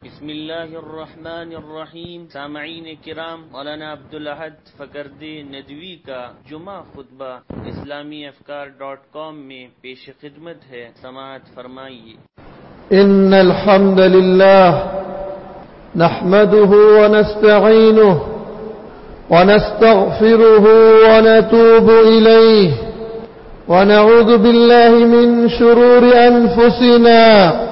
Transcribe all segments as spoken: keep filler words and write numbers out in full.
بسم الله الرحمن الرحیم. سامعین کرام، مولانا عبدالأحد فکردے ندوی کا جمعہ خطبہ اسلامی افکار ڈاٹ کام میں پیش خدمت ہے، سماعت فرمائیے۔ ان الحمد لله نحمده ونستعينه ونستغفره ونتوب إليه ونعوذ بالله من شرور أنفسنا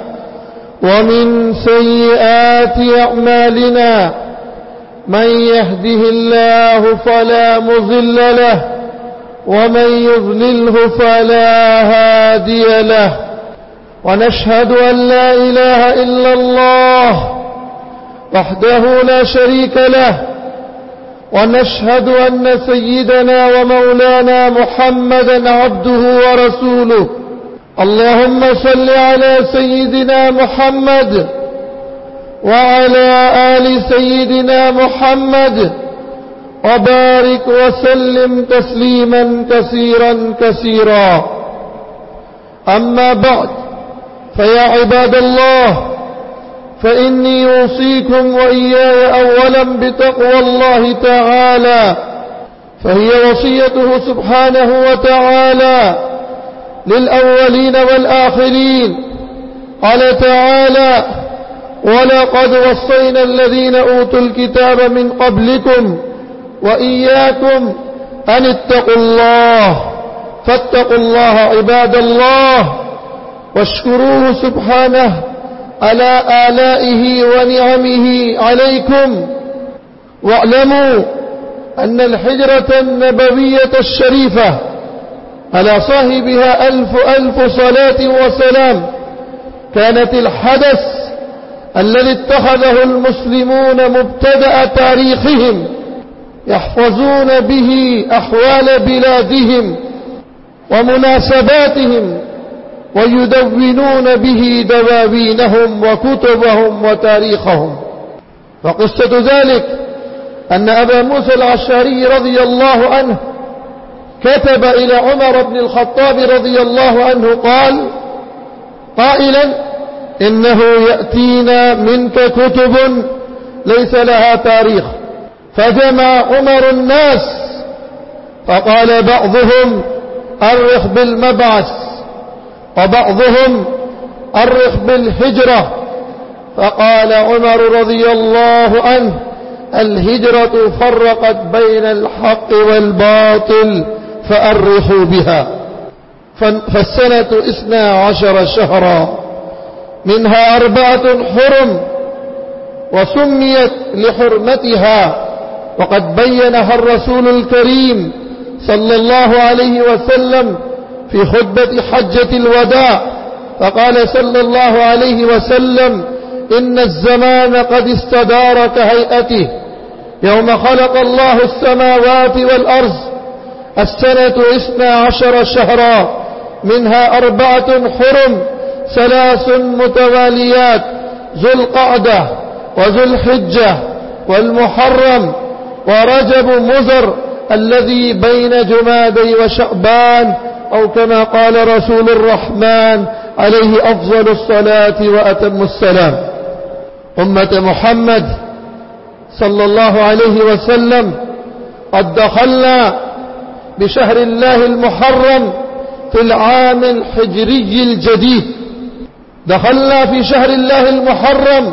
ومن سيئات أعمالنا، من يهده الله فلا مضل له ومن يضلله فلا هادي له، ونشهد أن لا إله إلا الله وحده لا شريك له، ونشهد أن سيدنا ومولانا محمدا عبده ورسوله. اللهم صل على سيدنا محمد وعلى آل سيدنا محمد وبارك وسلم تسليما كثيرا كثيرا. أما بعد، فيا عباد الله، فإني أوصيكم وإياي أولا بتقوى الله تعالى، فهي وصيته سبحانه وتعالى للأولين والآخرين. قال تعالى: ولقد وصينا الذين أوتوا الكتاب من قبلكم وإياكم أن اتقوا الله، فاتقوا الله عباد الله واشكروه سبحانه على آلائه ونعمه عليكم. واعلموا أن الحجرة النبوية الشريفة على صاحبها ألف ألف صلاة وسلام كانت الحدث الذي اتخذه المسلمون مبتدأ تاريخهم، يحفظون به أحوال بلادهم ومناسباتهم، ويدونون به دواوينهم وكتبهم وتاريخهم. فقصة ذلك أن أبا موسى الأشعري رضي الله عنه كتب إلى عمر بن الخطاب رضي الله عنه قال قائلا: إنه يأتينا منك كتب ليس لها تاريخ. فجمع عمر الناس فقال بعضهم: أرخ بالمبعث، وبعضهم: أرخ بالهجرة. فقال عمر رضي الله عنه: الهجرة فرقت بين الحق والباطل فأرخوا بها. فالسنة اثنا عشر شهرا، منها أربعة حرم، وسميت لحرمتها، وقد بينها الرسول الكريم صلى الله عليه وسلم في خطبة حجة الوداع. فقال صلى الله عليه وسلم: إن الزمان قد استدار كهيئته يوم خلق الله السماوات والأرض. السنة اثنا عشر شهرا، منها أربعة حرم، ثلاث متواليات: ذو القعدة وذو الحجة والمحرم ورجب مزر الذي بين جمادي وشعبان، أو كما قال رسول الرحمن عليه أفضل الصلاة وأتم السلام. أمة محمد صلى الله عليه وسلم، قد دخلنا بشهر الله المحرم في العام الحجري الجديد. دخلنا في شهر الله المحرم،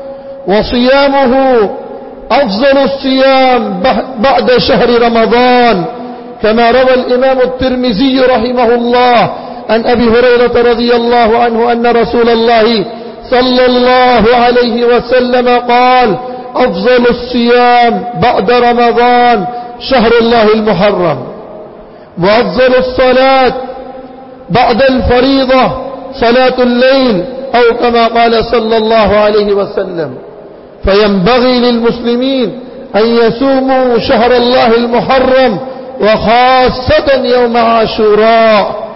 وصيامه أفضل الصيام بعد شهر رمضان، كما روى الإمام الترمذي رحمه الله عن أبي هريرة رضي الله عنه أن رسول الله صلى الله عليه وسلم قال: أفضل الصيام بعد رمضان شهر الله المحرم، وأفضل الصلاة بعد الفريضة صلاة الليل، أو كما قال صلى الله عليه وسلم. فينبغي للمسلمين أن يصوموا شهر الله المحرم، وخاصة يوم عاشوراء،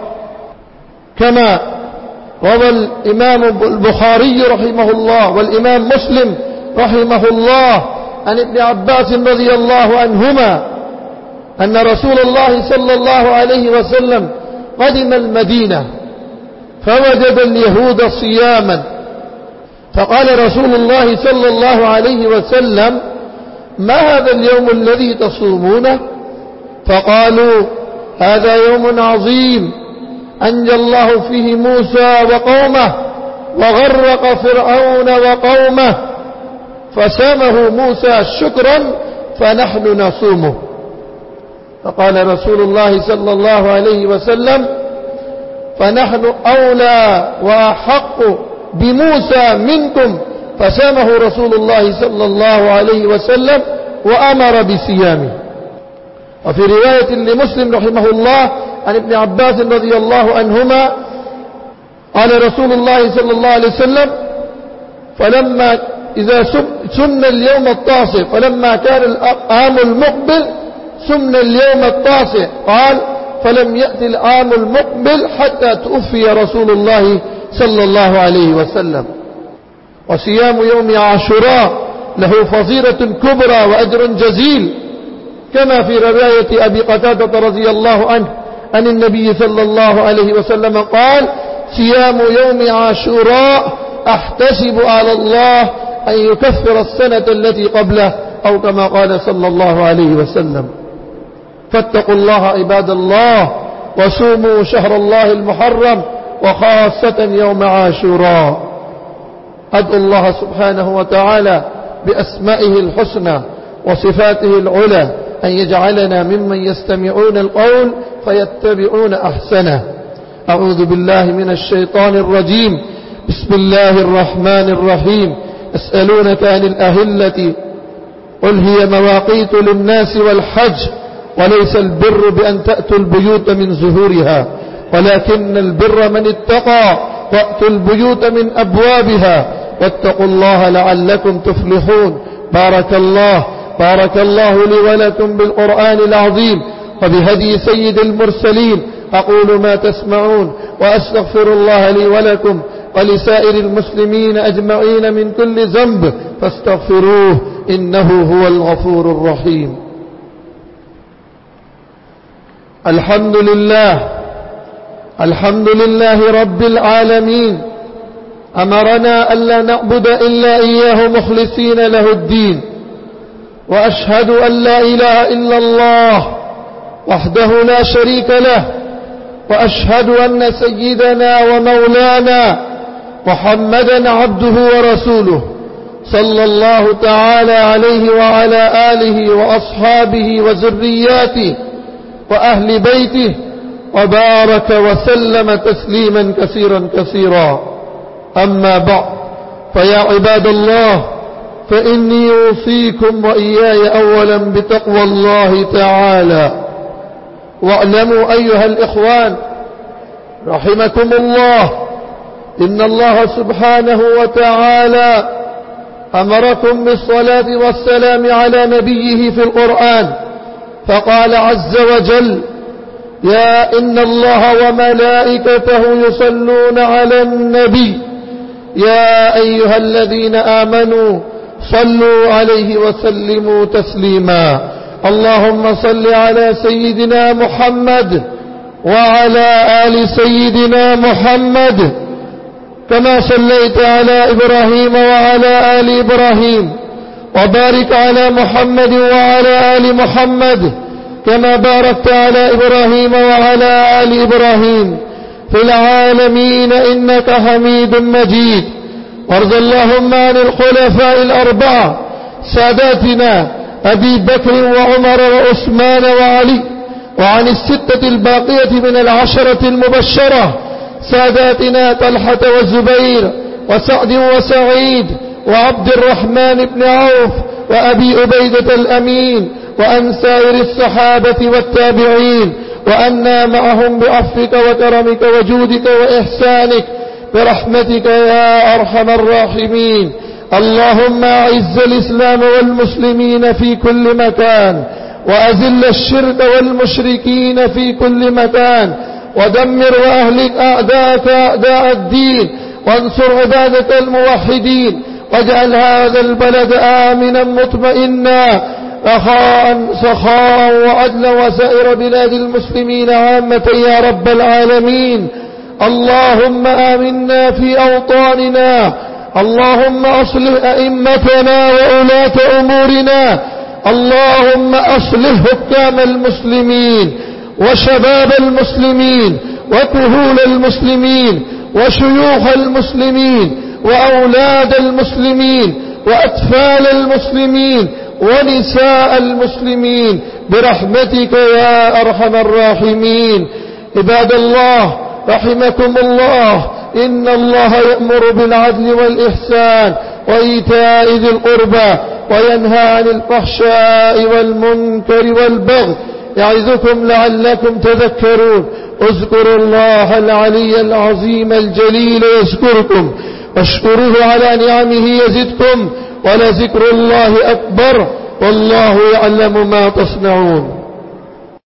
كما روى الإمام البخاري رحمه الله والإمام مسلم رحمه الله عن ابن عباس رضي الله عنهما أن رسول الله صلى الله عليه وسلم قدم المدينة فوجد اليهود صياما، فقال رسول الله صلى الله عليه وسلم: ما هذا اليوم الذي تصومونه؟ فقالوا: هذا يوم عظيم أنجى الله فيه موسى وقومه وغرق فرعون وقومه، فسامه موسى شكرا فنحن نصومه. فقال رسول الله صلى الله عليه وسلم: فنحن أولى وأحق بموسى منكم، فسامه رسول الله صلى الله عليه وسلم وأمر بصيامه. وفي رواية لمسلم رحمه الله عن ابن عباس رضي الله عنهما قال رسول الله صلى الله عليه وسلم: فلما إذا سمنا اليوم التاسع، فلما كان العام المقبل سمنا اليوم التاسع، قال: فلم يأتي العام المقبل حتى توفي رسول الله صلى الله عليه وسلم. وصيام يوم عاشوراء له فضيلة كبرى وأجر جزيل، كما في رواية أبي قتادة رضي الله عنه عن النبي صلى الله عليه وسلم قال: صيام يوم عاشوراء أحتسب على الله أن يكفر السنة التي قبله، أو كما قال صلى الله عليه وسلم. فاتقوا الله عباد الله، وصوموا شهر الله المحرم، وخاصة يوم عاشوراء. أدعو الله سبحانه وتعالى بأسمائه الحسنى وصفاته العلى أن يجعلنا ممن يستمعون القول فيتبعون أحسنه. أعوذ بالله من الشيطان الرجيم. بسم الله الرحمن الرحيم. يسألونك عن الأهلة قل هي مواقيت للناس والحج، وليس البر بأن تأتوا البيوت من زهورها، ولكن البر من اتقى وأتوا البيوت من أبوابها، واتقوا الله لعلكم تفلحون. بارك الله بارك الله لي ولكم بالقرآن العظيم وبهدي سيد المرسلين. أقول ما تسمعون، وأستغفر الله لي ولكم ولسائر المسلمين أجمعين من كل ذنب، فاستغفروه إنه هو الغفور الرحيم. الحمد لله الحمد لله رب العالمين، أمرنا ألا نعبد إلا إياه مخلصين له الدين، وأشهد أن لا إله إلا الله وحده لا شريك له، وأشهد أن سيدنا ومولانا محمدا عبده ورسوله صلى الله تعالى عليه وعلى آله وأصحابه وذرياته وأهل بيته، وبارك وسلم تسليما كثيرا كثيرا. أما بعد، فيا عباد الله، فإني أوصيكم وإياي أولا بتقوى الله تعالى. واعلموا أيها الإخوان رحمكم الله، إن الله سبحانه وتعالى أمركم بالصلاة والسلام على نبيه في القرآن، فقال عز وجل: يا إن الله وملائكته يصلون على النبي يا أيها الذين آمنوا صلوا عليه وسلموا تسليما. اللهم صل على سيدنا محمد وعلى آل سيدنا محمد كما صليت على إبراهيم وعلى آل إبراهيم، وبارك على محمد وعلى آل محمد كما باركت على إبراهيم وعلى آل إبراهيم في العالمين إنك حميد مجيد. وارض اللهم عن الخلفاء الأربعة ساداتنا أبي بكر وعمر وعثمان وعلي، وعن الستة الباقية من العشرة المبشرة ساداتنا طلحة والزبير وسعد وسعيد وعبد الرحمن بن عوف وأبي عبيدة الأمين، وأن سائر الصحابة والتابعين، وأنا معهم بعفوك وكرمك وجودك وإحسانك برحمتك يا أرحم الراحمين. اللهم أعز الإسلام والمسلمين في كل مكان، وأذل الشرك والمشركين في كل مكان، ودمر وأهلك أعداءك أعداء الدين، وانصر عبادك الموحدين، واجعل هذا البلد آمنا مطمئنا رخاء سخاء وعدلا، وسائر بلاد المسلمين عامة يا رب العالمين. اللهم آمنا في أوطاننا، اللهم أصلح أئمتنا وولاة أمورنا، اللهم أصلح حكام المسلمين وشباب المسلمين وكهول المسلمين وشيوخ المسلمين وأولاد المسلمين وأطفال المسلمين ونساء المسلمين برحمتك يا أرحم الراحمين. عباد الله رحمكم الله، إن الله يأمر بالعدل والإحسان وإيتاء ذي القربى وينهى عن الفحشاء والمنكر والبغي يعظكم لعلكم تذكرون. اذكروا الله العلي العظيم الجليل يذكركم، واشكروه على نعمه يزدكم، ولذكر الله أكبر، والله يعلم ما تصنعون.